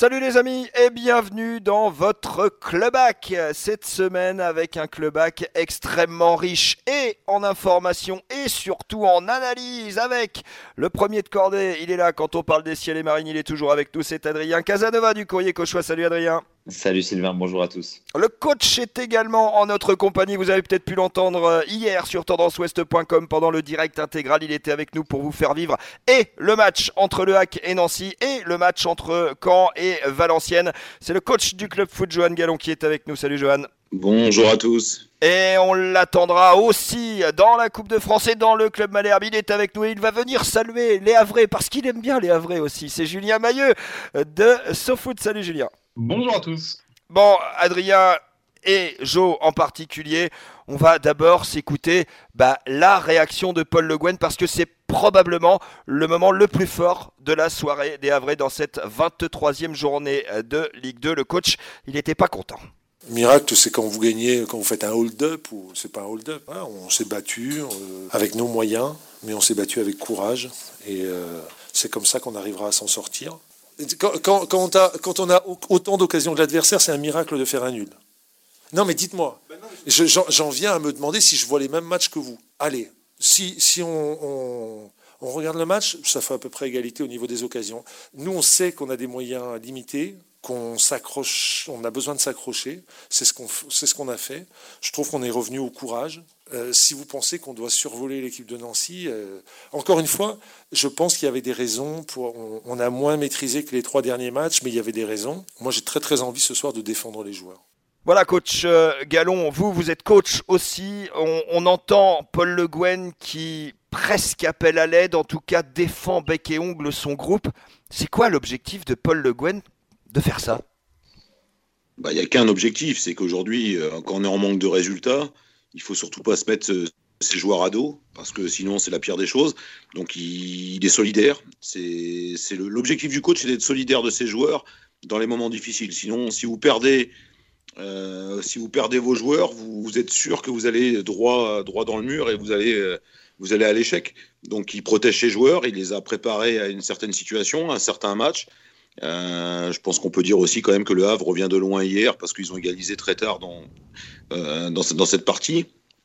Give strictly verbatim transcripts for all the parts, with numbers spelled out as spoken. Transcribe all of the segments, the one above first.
Salut les amis et bienvenue dans votre Clubac. Cette semaine avec un Clubac extrêmement riche et en informations et surtout en analyse avec le premier de cordée. Il est là quand on parle des ciels et marines, il est toujours avec nous, c'est Adrien Casanova du Courrier Cauchois. Salut Adrien. Salut Sylvain, bonjour à tous. Le coach est également en notre compagnie, vous avez peut-être pu l'entendre hier sur tendance ouest point com pendant le direct intégral, il était avec nous pour vous faire vivre et le match entre Le Hac et Nancy et le match entre Caen et Valenciennes. C'est le coach du club foot, Johan Gallon, qui est avec nous. Salut Johan. Bonjour à tous. Et on l'attendra aussi dans la Coupe de France et dans le club Malherbe. Il est avec nous et il va venir saluer les Havrais parce qu'il aime bien les Havrais aussi. C'est Julien Mailleux de SoFoot. Salut Julien. Bonjour à tous. Bon, Adrien et Jo en particulier, on va d'abord s'écouter bah, la réaction de Paul Le Guen parce que c'est probablement le moment le plus fort de la soirée des Havrais dans cette vingt-troisième journée de Ligue deux. Le coach, il n'était pas content. Miracle, c'est quand vous gagnez, quand vous faites un hold-up, ou c'est pas un hold-up, hein, on s'est battu euh, avec nos moyens, mais on s'est battu avec courage, et euh, c'est comme ça qu'on arrivera à s'en sortir. Quand, quand, quand, on, a, quand on a autant d'occasions de l'adversaire, c'est un miracle de faire un nul. Non mais dites-moi, je, j'en, j'en viens à me demander si je vois les mêmes matchs que vous. Allez, si, si on, on, on regarde le match, ça fait à peu près égalité au niveau des occasions. Nous, on sait qu'on a des moyens limités, qu'on s'accroche, on a besoin de s'accrocher, c'est ce qu'on, c'est ce qu'on a fait. Je trouve qu'on est revenu au courage. Euh, si vous pensez qu'on doit survoler l'équipe de Nancy, euh, encore une fois, je pense qu'il y avait des raisons. Pour, on, on a moins maîtrisé que les trois derniers matchs, mais il y avait des raisons. Moi, j'ai très très envie ce soir de défendre les joueurs. Voilà, coach euh, Gallon, vous, vous êtes coach aussi. On, on entend Paul Le Guen qui presque appelle à l'aide, en tout cas défend bec et ongle son groupe. C'est quoi l'objectif de Paul Le Guen de faire ça? Bah, il n'y a qu'un objectif, c'est qu'aujourd'hui, euh, quand on est en manque de résultats, il faut surtout pas se mettre euh, ses joueurs à dos, parce que sinon c'est la pire des choses. Donc il, il est solidaire. C'est, c'est le, l'objectif du coach, c'est d'être solidaire de ses joueurs dans les moments difficiles. Sinon, si vous perdez, euh, si vous perdez vos joueurs, vous, vous êtes sûr que vous allez droit, droit dans le mur et vous allez, euh, vous allez à l'échec. Donc il protège ses joueurs, il les a préparés à une certaine situation, à un certain match. Euh, je pense qu'on peut dire aussi quand même que le Havre revient de loin hier parce qu'ils ont égalisé très tard dans, euh, dans, dans cette partie,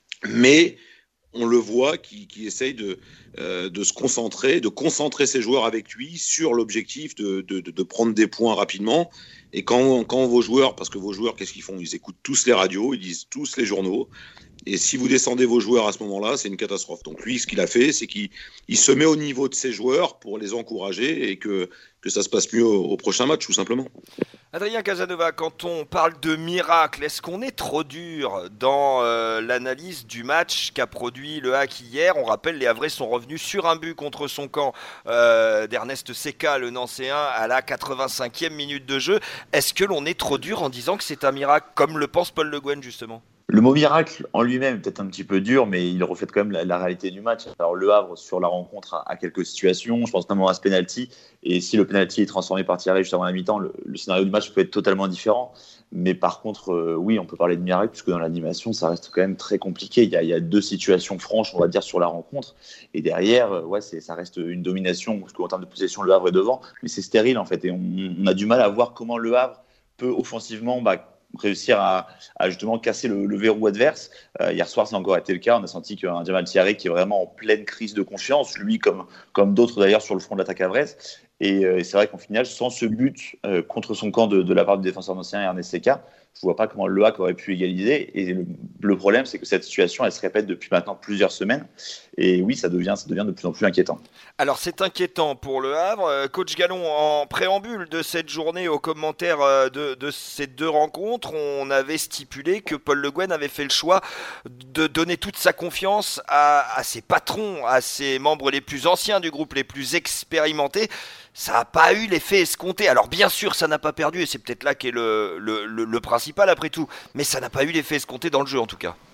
mais on le voit qui, qui essaye de, euh, de se concentrer, de concentrer ses joueurs avec lui sur l'objectif de, de, de prendre des points rapidement. Et quand, quand vos joueurs, parce que vos joueurs, qu'est-ce qu'ils font? Ils écoutent tous les radios, ils lisent tous les journaux. Et si vous descendez vos joueurs à ce moment-là, c'est une catastrophe. Donc lui, ce qu'il a fait, c'est qu'il il se met au niveau de ses joueurs pour les encourager et que, que ça se passe mieux au, au prochain match, tout simplement. Adrien Casanova, quand on parle de miracle, est-ce qu'on est trop dur dans euh, l'analyse du match qu'a produit le Hac hier? On rappelle, les Havrais sont revenus sur un but contre son camp euh, d'Ernest Seca, le Nancéen, à la quatre-vingt-cinquième minute de jeu. Est-ce que l'on est trop dur en disant que c'est un miracle, comme le pense Paul Le Guen justement? Le mot miracle en lui-même est peut-être un petit peu dur, mais il reflète quand même la, la réalité du match. Alors Le Havre, sur la rencontre, a, a quelques situations, je pense notamment à ce penalty, et si le penalty est transformé par Thierry juste avant la mi-temps, le, le scénario du match peut être totalement différent. Mais par contre, euh, oui, on peut parler de miracle, puisque dans l'animation, ça reste quand même très compliqué. Il y a, il y a deux situations franches, on va dire, sur la rencontre, et derrière, euh, ouais, c'est, ça reste une domination, parce qu'en termes de possession, Le Havre est devant, mais c'est stérile en fait, et on, on a du mal à voir comment Le Havre peut offensivement bah, réussir à, à justement casser le, le verrou adverse. Euh, hier soir, ça a encore été le cas. On a senti qu'un Jamal Thierry qui est vraiment en pleine crise de confiance, lui comme, comme d'autres d'ailleurs sur le front de l'attaque havraise. Et, euh, et c'est vrai qu'en finale, sans ce but euh, contre son camp de, de la part du défenseur nancéen Ernest Seca, je ne vois pas comment Le Hac aurait pu égaliser. Et le, le problème, c'est que cette situation, elle se répète depuis maintenant plusieurs semaines. Et oui, ça devient, ça devient de plus en plus inquiétant. Alors c'est inquiétant pour Le Havre. Coach Gallon, en préambule de cette journée, aux commentaires de, de ces deux rencontres, on avait stipulé que Paul Le Guen avait fait le choix de donner toute sa confiance à, à ses patrons, à ses membres les plus anciens du groupe, les plus expérimentés. Ça n'a pas eu l'effet escompté. Alors bien sûr, ça n'a pas perdu, et c'est peut-être là qu'est le, le, le, le principal après tout. Mais ça n'a pas eu l'effet escompté dans le jeu en tout cas.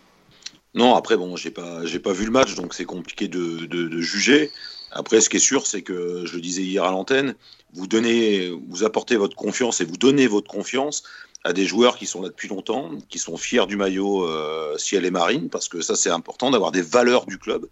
Non, après, bon, j'ai pas, j'ai pas vu le match, donc c'est compliqué de, de, de juger. Après, ce qui est sûr, c'est que, je le disais hier à l'antenne, vous donnez, vous apportez votre confiance et vous donnez votre confiance à des joueurs qui sont là depuis longtemps, qui sont fiers du maillot euh, ciel et marine, parce que ça, c'est important d'avoir des valeurs du club.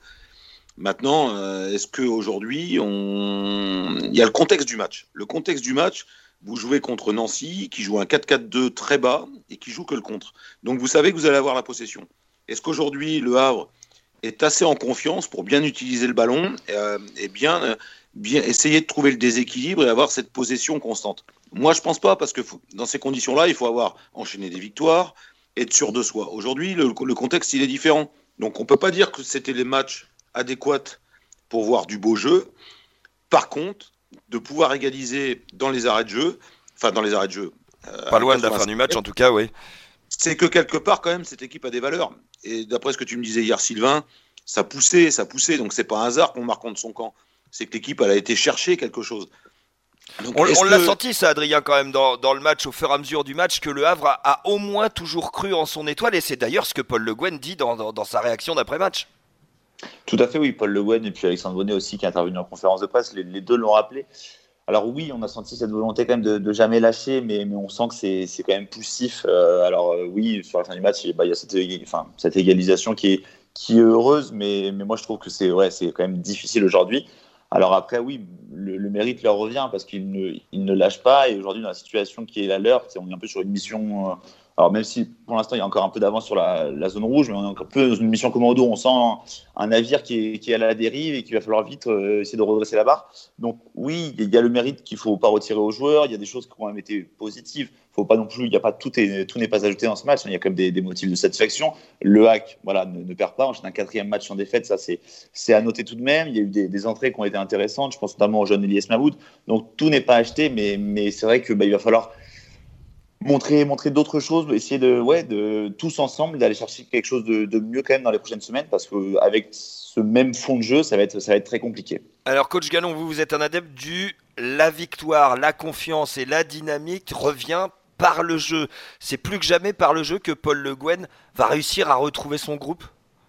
Maintenant, euh, est-ce qu'aujourd'hui, on... il y a le contexte du match. Le contexte du match, vous jouez contre Nancy, qui joue un quatre quatre deux très bas et qui joue que le contre. Donc vous savez que vous allez avoir la possession. Est-ce qu'aujourd'hui, Le Havre est assez en confiance pour bien utiliser le ballon euh, et bien, euh, bien essayer de trouver le déséquilibre et avoir cette possession constante? Moi, je ne pense pas, parce que faut, dans ces conditions-là, il faut avoir enchaîné des victoires, être sûr de soi. Aujourd'hui, le, le contexte, il est différent. Donc on ne peut pas dire que c'était les matchs adéquats pour voir du beau jeu. Par contre, de pouvoir égaliser dans les arrêts de jeu, enfin dans les arrêts de jeu. Euh, pas loin de la fin du match, en tout cas, oui. C'est que quelque part, quand même, cette équipe a des valeurs. Et d'après ce que tu me disais hier, Sylvain, ça poussait, ça poussait. Donc c'est pas un hasard qu'on marque contre son camp. C'est que l'équipe, elle a été chercher quelque chose. Donc, on on que... l'a senti, ça, Adrien, quand même, dans, dans le match, au fur et à mesure du match, que Le Havre a, a au moins toujours cru en son étoile. Et c'est d'ailleurs ce que Paul Le Guen dit dans, dans, dans sa réaction d'après-match. Tout à fait, oui. Paul Le Guen et puis Alexandre Bonnet aussi, qui est intervenu en conférence de presse, les, les deux l'ont rappelé. Alors oui, on a senti cette volonté quand même de, de jamais lâcher, mais, mais on sent que c'est, c'est quand même poussif. Euh, alors euh, oui, sur la fin du match, il, bah, il y a cette, enfin, cette égalisation qui est, qui est heureuse, mais, mais moi je trouve que c'est, ouais, c'est quand même difficile aujourd'hui. Alors après, oui, le, le mérite leur revient parce qu'ils ne, ils ne lâchent pas. Et aujourd'hui, dans la situation qui est la leur, on est un peu sur une mission... Euh, alors même si pour l'instant il y a encore un peu d'avance sur la, la zone rouge, mais on est un peu dans une mission commando, on sent un, un navire qui est, qui est à la dérive et qu'il va falloir vite euh, essayer de redresser la barre. Donc oui, il y a le mérite qu'il ne faut pas retirer aux joueurs, il y a des choses qui ont même été positives. Faut pas non plus, il y a pas tout, est, tout n'est pas ajouté dans ce match, il y a quand même des, des motifs de satisfaction. Le Hack, voilà, ne, ne perd pas, enchaîne un quatrième match sans défaite, ça c'est, c'est à noter tout de même. Il y a eu des, des entrées qui ont été intéressantes, je pense notamment au jeune Elias Mahmoud. Donc tout n'est pas acheté, mais, mais c'est vrai que bah, il va falloir Montrer, montrer d'autres choses, essayer de, ouais, de tous ensemble d'aller chercher quelque chose de, de mieux quand même dans les prochaines semaines, parce qu'avec ce même fond de jeu, ça va être, ça va être très compliqué. Alors coach Gallon, vous, vous êtes un adepte du la victoire, la confiance et la dynamique revient par le jeu. C'est plus que jamais par le jeu que Paul Le Guen va réussir à retrouver son groupe.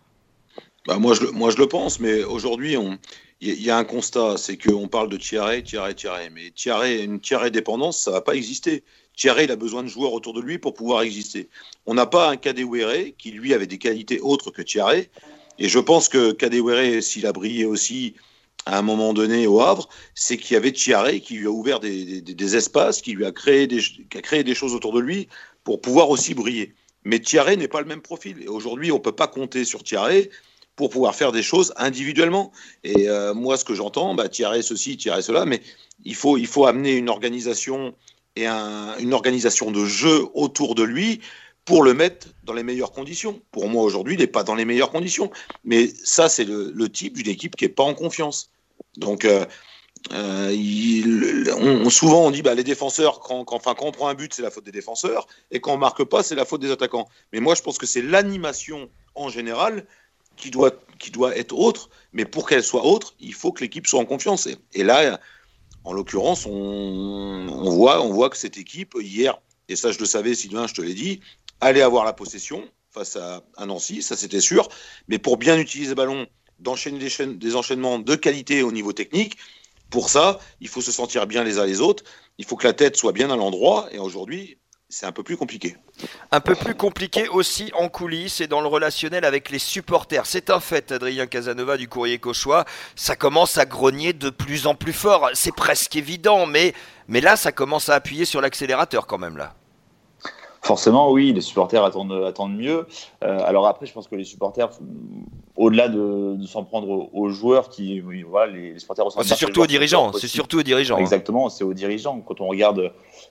Bah moi, je, moi je le pense, mais aujourd'hui on il y a un constat, c'est qu'on parle de Thierry, Thierry, Thierry, mais Thierry, une Thierry dépendance, ça ne va pas exister. Thierry, il a besoin de joueurs autour de lui pour pouvoir exister. On n'a pas un Kadewere qui, lui, avait des qualités autres que Thierry. Et je pense que Kadewere, s'il a brillé aussi à un moment donné au Havre, c'est qu'il y avait Thierry qui lui a ouvert des, des, des espaces, qui lui a créé des, qui a créé des choses autour de lui pour pouvoir aussi briller. Mais Thierry n'est pas le même profil. Et aujourd'hui, on ne peut pas compter sur Thierry pour pouvoir faire des choses individuellement. Et euh, moi, ce que j'entends, bah, Thierry ceci, Thierry cela, mais il faut, il faut amener une organisation et un, une organisation de jeu autour de lui pour le mettre dans les meilleures conditions. Pour moi, aujourd'hui, il n'est pas dans les meilleures conditions. Mais ça, c'est le, le type d'une équipe qui n'est pas en confiance. Donc, euh, euh, il, on, souvent, on dit bah, les défenseurs, quand, quand, enfin, quand on prend un but, c'est la faute des défenseurs, et quand on ne marque pas, c'est la faute des attaquants. Mais moi, je pense que c'est l'animation en général qui doit, qui doit être autre. Mais pour qu'elle soit autre, il faut que l'équipe soit en confiance. Et, et là, en l'occurrence, on, on, voit, on voit que cette équipe, hier, et ça je le savais, Sylvain, je te l'ai dit, allait avoir la possession face à, à Nancy, ça c'était sûr, mais pour bien utiliser le ballon, d'enchaîner des, chaînes, des enchaînements de qualité au niveau technique, pour ça, il faut se sentir bien les uns les autres, il faut que la tête soit bien à l'endroit, et aujourd'hui, c'est un peu plus compliqué. Un peu plus compliqué aussi en coulisses et dans le relationnel avec les supporters. C'est un fait, Adrien Casanova du Courrier Cauchois. Ça commence à grogner de plus en plus fort. C'est presque évident, mais, mais là, ça commence à appuyer sur l'accélérateur quand même. Là. Forcément, oui, les supporters attendent, attendent mieux. Euh, alors après, je pense que les supporters, au-delà de, de s'en prendre aux, aux joueurs, qui, oui, voilà, les, les supporters... Oh, c'est surtout aux dirigeants. C'est surtout aux dirigeants. Exactement, hein. C'est aux dirigeants. Quand on regarde...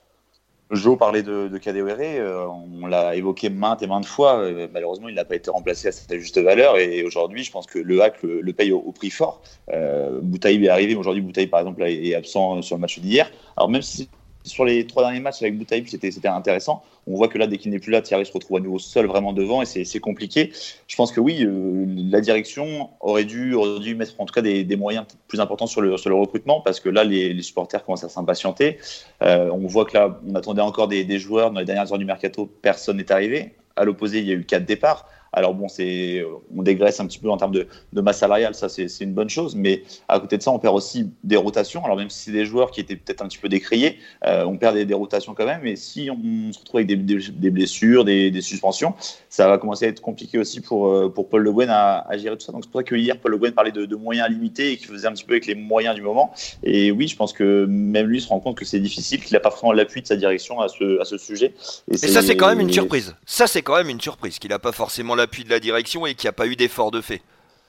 Jo parlait de, de Kadewere, euh, on l'a évoqué maintes et maintes fois, euh, malheureusement il n'a pas été remplacé à sa juste valeur et aujourd'hui je pense que le Hack le, le paye au, au prix fort. Euh, Boutaïb est arrivé, aujourd'hui Boutaïb par exemple est absent sur le match d'hier, alors même si sur les trois derniers matchs avec Boutaïb c'était, c'était intéressant, on voit que là dès qu'il n'est plus là, Thierry se retrouve à nouveau seul vraiment devant et c'est, c'est compliqué. Je pense que oui, euh, la direction aurait dû, aurait dû mettre en tout cas des, des moyens plus importants sur le, sur le recrutement parce que là les, les supporters commencent à s'impatienter. Euh, on voit que là on attendait encore des, des joueurs dans les dernières heures du mercato, personne n'est arrivé. À l'opposé, il y a eu quatre départs. Alors bon, c'est, on dégraisse un petit peu en termes de, de masse salariale, ça c'est, c'est une bonne chose, mais à côté de ça, on perd aussi des rotations. Alors même si c'est des joueurs qui étaient peut-être un petit peu décriés, euh, on perd des, des rotations quand même. Et si on se retrouve avec des, des, des blessures, des, des suspensions, ça va commencer à être compliqué aussi pour, pour Paul Le Guen à, à gérer tout ça. Donc c'est pour ça que hier, Paul Le Guen parlait de, de moyens limités et qu'il faisait un petit peu avec les moyens du moment. Et oui, je pense que même lui se rend compte que c'est difficile, qu'il n'a pas forcément l'appui de sa direction à ce, à ce sujet. Et, et ça, c'est quand même une surprise. Ça, c'est quand même une surprise qu'il n'a pas forcément l'appui de la direction et qu'il n'y a pas eu d'effort de fait.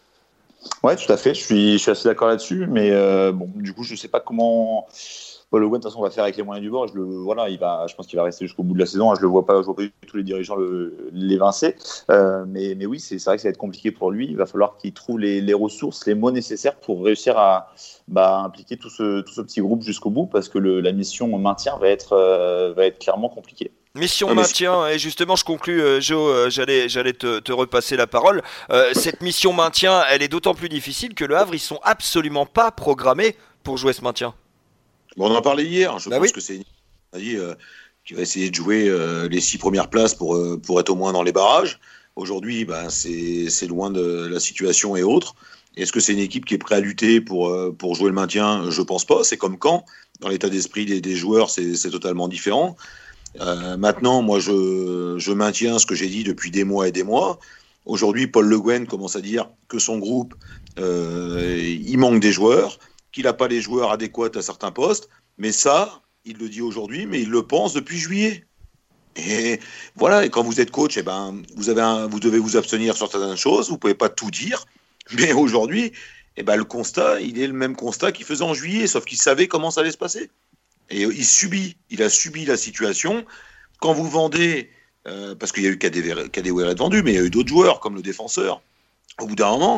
Ouais, tout à fait. Je suis, je suis assez d'accord là-dessus. Mais euh, bon, du coup, je ne sais pas comment Paul Le Guen, de toute façon, va faire avec les moyens du bord. Je, le, voilà, il va, je pense qu'il va rester jusqu'au bout de la saison. Je ne vois pas, je vois pas tous les dirigeants le, l'évincer. Euh, mais, mais oui, c'est, c'est vrai que ça va être compliqué pour lui. Il va falloir qu'il trouve les, les ressources, les mots nécessaires pour réussir à bah, impliquer tout ce, tout ce petit groupe jusqu'au bout, parce que le, la mission maintien va être, euh, va être clairement compliquée. Mission ah, maintien, et justement je conclus, euh, Joe, euh, j'allais, j'allais te, te repasser la parole. Euh, cette mission maintien, elle est d'autant plus difficile que le Havre, ils sont absolument pas programmés pour jouer ce maintien. Bon, on en parlait hier, je bah pense oui. que c'est on a dit, euh, qui va essayer de jouer euh, les six premières places pour, euh, pour être au moins dans les barrages. Aujourd'hui, ben, c'est, c'est loin de la situation et autres. Est-ce que c'est une équipe qui est prête à lutter pour, euh, pour jouer le maintien ? Je pense pas, c'est comme Caen. Dans l'état d'esprit des, des joueurs, c'est, c'est totalement différent. Euh, maintenant, moi, je, je maintiens ce que j'ai dit depuis des mois et des mois. Aujourd'hui, Paul Le Guen commence à dire que son groupe, euh, il manque des joueurs, qu'il n'a pas les joueurs adéquats à certains postes. Mais ça, il le dit aujourd'hui, mais il le pense depuis juillet. Et voilà, et quand vous êtes coach, eh ben, vous, avez un, vous devez vous abstenir sur certaines choses, vous ne pouvez pas tout dire. Mais aujourd'hui, eh ben, le constat, il est le même constat qu'il faisait en juillet, sauf qu'il savait comment ça allait se passer. Et il subit, il a subi la situation. Quand vous vendez, euh, parce qu'il y a eu Kadewere vendu, mais il y a eu d'autres joueurs comme le défenseur. Au bout d'un moment,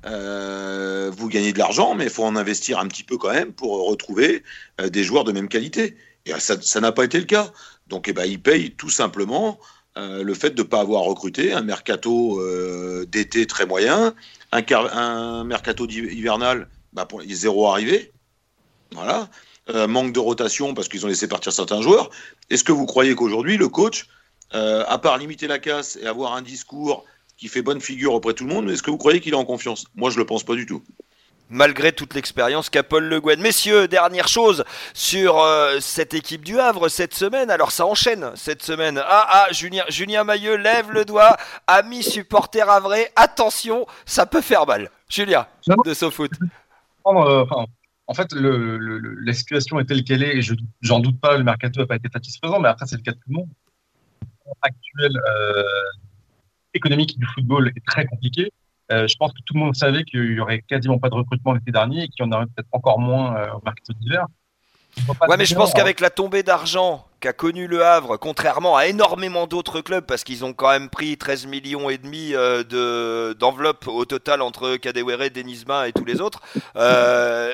euh, vous gagnez de l'argent, mais il faut en investir un petit peu quand même pour retrouver euh, des joueurs de même qualité. Et ça, ça n'a pas été le cas. Donc, eh ben, il paye tout simplement euh, le fait de ne pas avoir recruté un mercato euh, d'été très moyen, un, car- un mercato hivernal, bah, pour les zéro arrivé. Voilà. Euh, manque de rotation parce qu'ils ont laissé partir certains joueurs. Est-ce que vous croyez qu'aujourd'hui, le coach, euh, à part limiter la casse et avoir un discours qui fait bonne figure auprès de tout le monde, est-ce que vous croyez qu'il est en confiance ? Moi, je ne le pense pas du tout. Malgré toute l'expérience qu'a Paul Le Guen. Messieurs, dernière chose sur euh, cette équipe du Havre cette semaine. Alors ça enchaîne cette semaine. Ah ah, Julien, Julien Mailleux lève le doigt. Amis supporters havrais, attention, ça peut faire mal. Julien, de SoFoot. Euh, enfin, En fait, le, le, le, la situation est telle qu'elle est, et je, j'en doute pas, le mercato n'a pas été satisfaisant, mais après, c'est le cas de tout le monde. Le actuel euh, économique du football est très compliqué. Euh, je pense que tout le monde savait qu'il y aurait quasiment pas de recrutement l'été dernier et qu'il y en aurait peut-être encore moins euh, au mercato d'hiver. Ouais, mais je pense qu'avec la tombée d'argent qu'a connu le Havre, contrairement à énormément d'autres clubs, parce qu'ils ont quand même pris treize millions et demi euh, de, d'enveloppe au total entre Kadewere, Denisma et tous les autres, euh,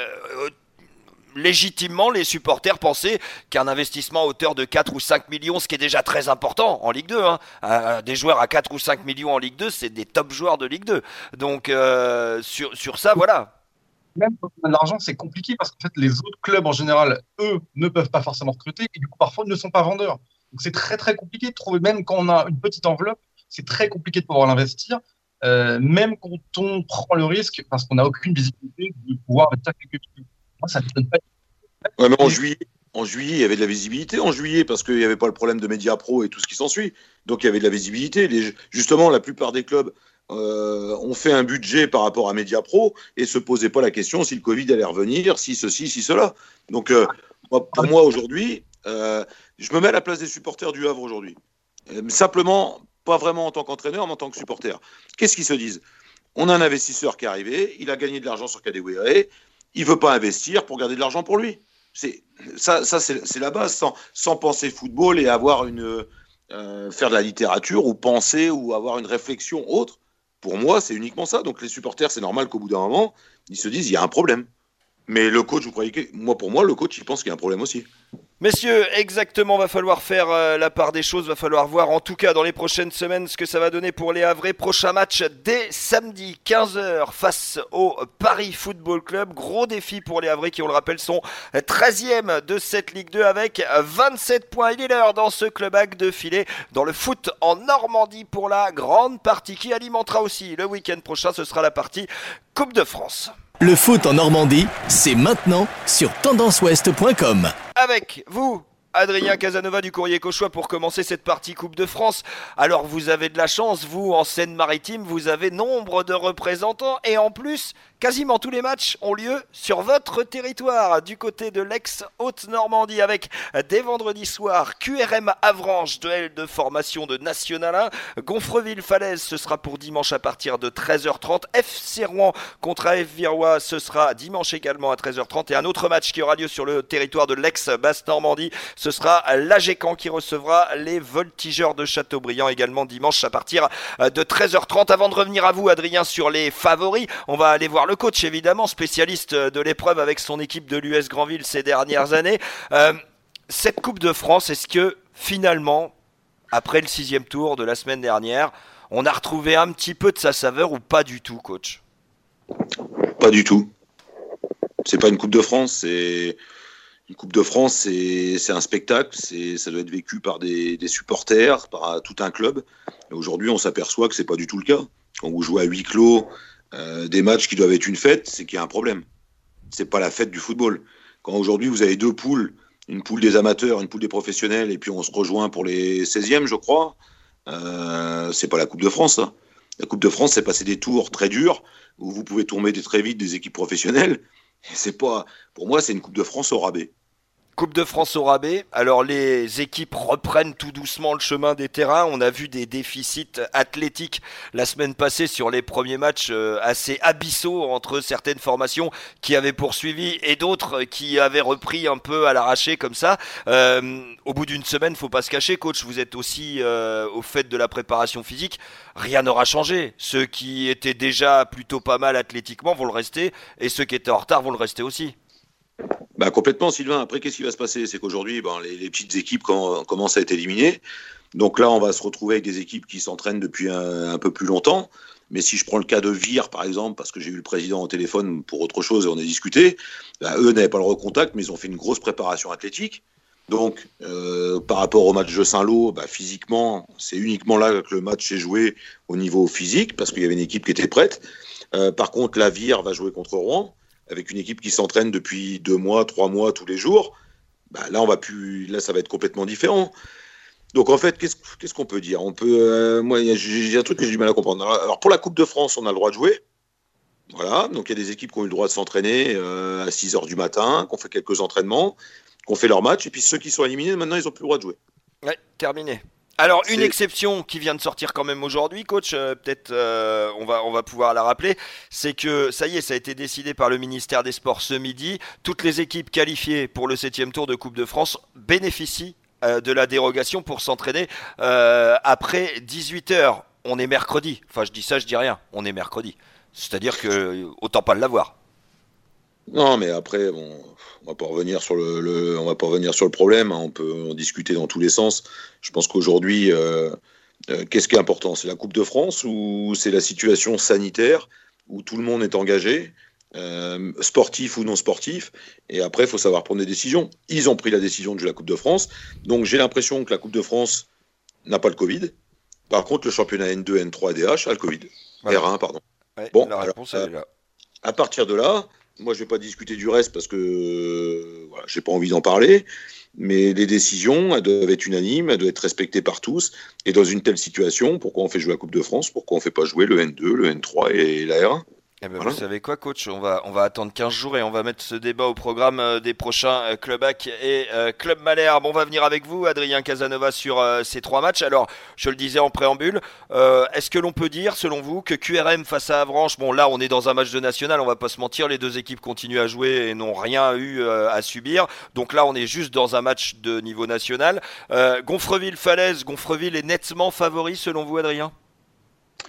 légitimement, les supporters pensaient qu'un investissement à hauteur de quatre ou cinq millions, ce qui est déjà très important en Ligue deux, hein, euh, des joueurs à quatre ou cinq millions en Ligue deux, c'est des top joueurs de Ligue deux. Donc, euh, sur, sur ça, voilà. Même quand on a de l'argent, c'est compliqué parce qu'en fait, les autres clubs, en général, eux, ne peuvent pas forcément recruter et du coup, parfois, ne sont pas vendeurs. Donc, c'est très, très compliqué de trouver, même quand on a une petite enveloppe, c'est très compliqué de pouvoir l'investir, euh, même quand on prend le risque, parce qu'on n'a aucune visibilité de pouvoir investir quelque chose. Moi, ça ne donne pas. Ouais, mais en juillet, en juillet, il y avait de la visibilité. En juillet, parce qu'il n'y avait pas le problème de Média Pro et tout ce qui s'ensuit. Donc, il y avait de la visibilité. Les, justement, la plupart des clubs euh, ont fait un budget par rapport à Média Pro et ne se posaient pas la question si le Covid allait revenir, si ceci, si cela. Donc, euh, moi, pour moi, aujourd'hui, euh, je me mets à la place des supporters du Havre aujourd'hui. Euh, simplement, pas vraiment en tant qu'entraîneur, mais en tant que supporter. Qu'est-ce qu'ils se disent ? On a un investisseur qui est arrivé, il a gagné de l'argent sur Kadewere, il ne veut pas investir pour garder de l'argent pour lui. C'est, ça, ça c'est, c'est la base, sans, sans penser football et avoir une, euh, faire de la littérature ou penser ou avoir une réflexion autre. Pour moi, c'est uniquement ça. Donc les supporters, c'est normal qu'au bout d'un moment, ils se disent il y a un problème. Mais le coach, vous croyez que... moi, pour moi, le coach, il pense qu'il y a un problème aussi. Messieurs, exactement, va falloir faire euh, la part des choses, va falloir voir en tout cas dans les prochaines semaines ce que ça va donner pour les Havrais. Prochain match dès samedi quinze heures face au Paris Football Club. Gros défi pour les Havrais qui, on le rappelle, sont treizième de cette Ligue deux avec vingt-sept points. Il est l'heure dans ce club hack de filer dans le foot en Normandie pour la grande partie qui alimentera aussi le week-end prochain. Ce sera la partie Coupe de France. Le foot en Normandie, c'est maintenant sur tendance ouest point com. Avec vous, Adrien Casanova du Courrier Cauchois pour commencer cette partie Coupe de France. Alors vous avez de la chance, vous en Seine-Maritime, vous avez nombre de représentants et en plus, quasiment tous les matchs ont lieu sur votre territoire, du côté de l'ex-Haute-Normandie avec dès vendredi soir Q R M Avranches, duel de formation de National un, Gonfreville-Falaise, ce sera pour dimanche à partir de treize heures trente, F C Rouen contre A F Virois, ce sera dimanche également à treize heures trente et un autre match qui aura lieu sur le territoire de l'ex-Basse-Normandie, ce sera l'A G Caen qui recevra les Voltigeurs de Châteaubriand également dimanche à partir de treize heures trente. Avant de revenir à vous, Adrien, sur les favoris, on va aller voir le coach, évidemment, spécialiste de l'épreuve avec son équipe de l'U S Granville ces dernières années. Euh, cette Coupe de France, est-ce que finalement, après le sixième tour de la semaine dernière, on a retrouvé un petit peu de sa saveur ou pas du tout, coach? Pas du tout. C'est pas une Coupe de France, c'est... Une Coupe de France, c'est, c'est un spectacle, c'est, ça doit être vécu par des, des supporters, par tout un club. Et aujourd'hui, on s'aperçoit que c'est pas du tout le cas. Quand vous jouez à huis clos, euh, des matchs qui doivent être une fête, c'est qu'il y a un problème. C'est pas la fête du football. Quand aujourd'hui, vous avez deux poules, une poule des amateurs, une poule des professionnels, et puis on se rejoint pour les seizièmes, je crois, euh, c'est pas la Coupe de France, ça. La Coupe de France, c'est passer des tours très durs, où vous pouvez tomber très vite des équipes professionnelles. Et c'est pas, pour moi, c'est une Coupe de France au rabais. Coupe de France au rabais, alors les équipes reprennent tout doucement le chemin des terrains, on a vu des déficits athlétiques la semaine passée sur les premiers matchs euh, assez abyssaux entre certaines formations qui avaient poursuivi et d'autres qui avaient repris un peu à l'arraché comme ça. Euh, au bout d'une semaine, faut pas se cacher, coach, vous êtes aussi euh, au fait de la préparation physique, rien n'aura changé. Ceux qui étaient déjà plutôt pas mal athlétiquement vont le rester et ceux qui étaient en retard vont le rester aussi. Bah complètement, Sylvain. Après, qu'est-ce qui va se passer? C'est qu'aujourd'hui, ben, les, les petites équipes quand, commencent à être éliminées. Donc là, on va se retrouver avec des équipes qui s'entraînent depuis un, un peu plus longtemps. Mais si je prends le cas de Vire, par exemple, parce que j'ai eu le président au téléphone pour autre chose et on a discuté, bah, eux n'avaient pas le recontact, mais ils ont fait une grosse préparation athlétique. Donc, euh, par rapport au match de Saint-Lô, bah, physiquement, c'est uniquement là que le match s'est joué au niveau physique, parce qu'il y avait une équipe qui était prête. Euh, par contre, la Vire va jouer contre Rouen, avec une équipe qui s'entraîne depuis deux mois, trois mois, tous les jours, bah là, on va plus, là, ça va être complètement différent. Donc, en fait, qu'est-ce, qu'est-ce qu'on peut dire? On peut, euh, moi, il y a, j'ai un truc que j'ai du mal à comprendre. Alors, pour la Coupe de France, on a le droit de jouer. Voilà. Donc, il y a des équipes qui ont eu le droit de s'entraîner euh, à six heures du matin, qui ont fait quelques entraînements, qui ont fait leur match. Et puis, ceux qui sont éliminés, maintenant, ils n'ont plus le droit de jouer. Ouais, terminé. Alors, une C'est... exception qui vient de sortir quand même aujourd'hui, coach, euh, peut-être euh, on, va, on va pouvoir la rappeler, c'est que ça y est, ça a été décidé par le ministère des Sports ce midi. Toutes les équipes qualifiées pour le septième tour de Coupe de France bénéficient euh, de la dérogation pour s'entraîner euh, après dix-huit heures. On est mercredi. Enfin, je dis ça, je dis rien. On est mercredi. C'est-à-dire que autant pas l'avoir. Non, mais après, bon, on va pas revenir sur le, le, on va pas revenir sur le problème. Hein, on peut en discuter dans tous les sens. Je pense qu'aujourd'hui, euh, euh, qu'est-ce qui est important? C'est la Coupe de France ou c'est la situation sanitaire où tout le monde est engagé, euh, sportif ou non sportif. Et après, il faut savoir prendre des décisions. Ils ont pris la décision de jouer la Coupe de France. Donc, j'ai l'impression que la Coupe de France n'a pas le Covid. Par contre, le championnat N deux, N trois et D H a le Covid. Voilà. R un, pardon. Ouais, bon, la réponse, alors, elle est là. À partir de là, moi, je ne vais pas discuter du reste parce que euh, voilà, je n'ai pas envie d'en parler. Mais les décisions, elles doivent être unanimes, elles doivent être respectées par tous. Et dans une telle situation, pourquoi on fait jouer la Coupe de France? Pourquoi on ne fait pas jouer le N deux, le N trois et la R un? Eh ben, voilà. Vous savez quoi, coach, on va, on va attendre quinze jours et on va mettre ce débat au programme euh, des prochains euh, Club Hack et euh, Club Malherbe. On va venir avec vous, Adrien Casanova, sur euh, ces trois matchs. Alors, je le disais en préambule, euh, est-ce que l'on peut dire, selon vous, que Q R M face à Avranches, bon là on est dans un match de national, on va pas se mentir, les deux équipes continuent à jouer et n'ont rien eu euh, à subir. Donc là on est juste dans un match de niveau national. Euh, Gonfreville-Falaise, Gonfreville est nettement favori selon vous, Adrien?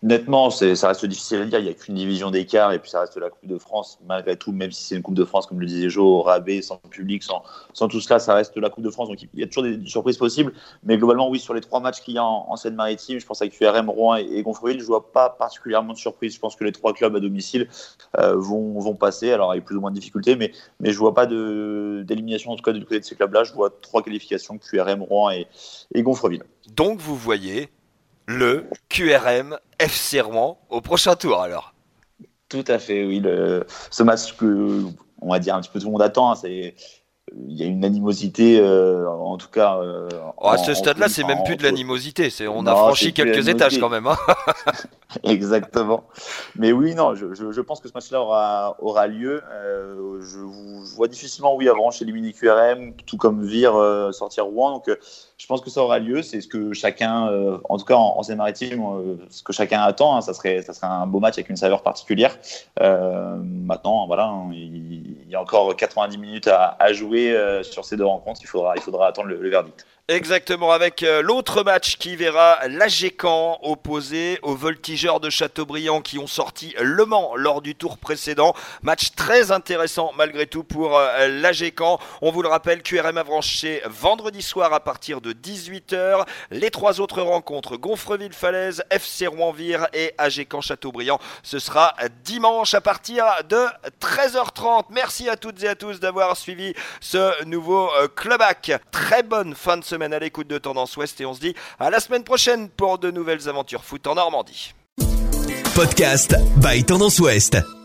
Nettement, c'est, ça reste difficile à dire. Il n'y a qu'une division d'écart et puis ça reste la Coupe de France. Malgré tout, même si c'est une Coupe de France, comme le disait Joe, au rabais, sans public, sans, sans tout cela, ça reste la Coupe de France. Donc il y a toujours des, des surprises possibles. Mais globalement, oui, sur les trois matchs qu'il y a en, en Seine-Maritime, je pense avec Q R M, Rouen et, et Gonfreville, je ne vois pas particulièrement de surprise. Je pense que les trois clubs à domicile euh, vont, vont passer. Alors avec plus ou moins de difficultés, mais, mais je ne vois pas de, d'élimination, en tout cas du côté de ces clubs-là. Je vois trois qualifications, Q R M, Rouen et, et Gonfreville. Donc vous voyez le Q R M F C Rouen au prochain tour alors. Tout à fait, oui. Le, ce match que, on va dire, un petit peu tout le monde attend, hein, c'est, il y a une animosité, euh, en tout cas. Euh, oh, à ce en, stade-là, en, c'est en, même en, plus de l'animosité. C'est, on non, a franchi quelques étages quand même. Hein. Exactement. Mais oui, non, je, je, je pense que ce match-là aura, aura lieu. Euh, je, je vois difficilement, oui, Avranches éliminer Q R M, tout comme Vire euh, sortir Rouen. Donc, euh, je pense que ça aura lieu. C'est ce que chacun, euh, en tout cas en, en Seine-Maritime, euh, ce que chacun attend. Hein, ça serait, ça serait un beau match avec une saveur particulière. Euh, maintenant, voilà, hein, il, il y a encore quatre-vingt-dix minutes à, à jouer euh, sur ces deux rencontres. Il faudra, il faudra attendre le, le verdict. Exactement, avec euh, l'autre match qui verra l'A G Caen opposé aux Voltigeurs de Châteaubriand qui ont sorti Le Mans lors du tour précédent. Match très intéressant malgré tout pour euh, l'A G Caen. On vous le rappelle, Q R M Avranches vendredi soir à partir de dix-huit heures. Les trois autres rencontres, Gonfreville-Falaise, F C Rouen-Vire et A G Caen Châteaubriand, ce sera dimanche à partir de treize heures trente. Merci à toutes et à tous d'avoir suivi ce nouveau euh, Clubac. Très bonne fin de semaine à l'écoute de Tendance Ouest et on se dit à la semaine prochaine pour de nouvelles aventures foot en Normandie. Podcast by Tendance Ouest.